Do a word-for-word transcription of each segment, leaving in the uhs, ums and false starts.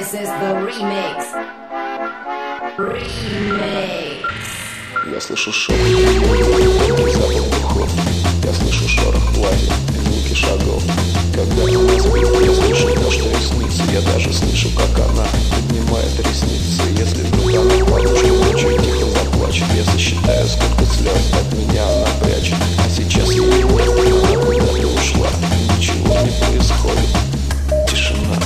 this is the remix. Remix. Я слышу шорох, тонкий запах духов. Я слышу шорох влаги и звуки шагов. Когда она спит, я слышу то, что ей снится. Я даже слышу, как она поднимает ресницы. Если вдруг она в подушке ночью тихо заплачет, я сосчитаю, сколько слез от меня она прячет. А сейчас я не знаю, куда ты ушла. Ничего не происходит. Тишина.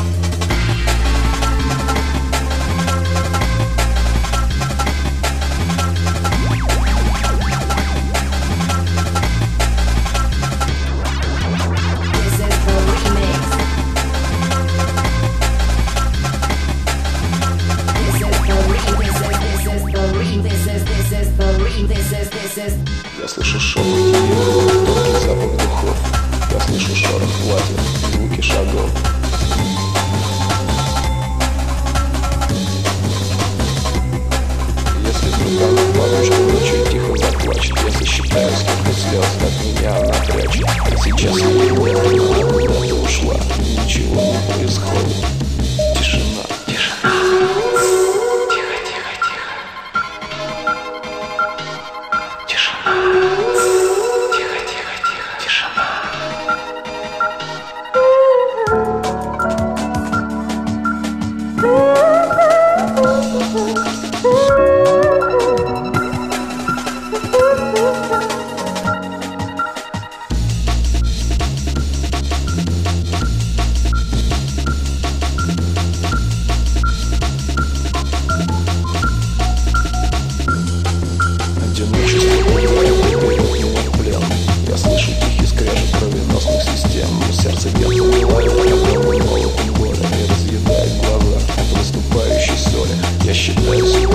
Я слышу шорох, тонкий запах духов. Я слышу шорох влаги, звуки шагов. Если вдруг она в подушку ночью тихо заплачет, я сосчитаю, сколько слез от меня она прячет. А сейчас я не знаю, куда ты ушла. Ничего не происходит. Тишина. Тишина. Тихо, тихо, тихо. Тишина. Тихо, тихо, тихо. Тишина. Одиночество пугает и берет меня в плен. Я слышу тихий скрежет кровеносных систем. Сердце бьет, убивает огромным молотом горя и разъедает глаза от выступающей соли. Я считаю себя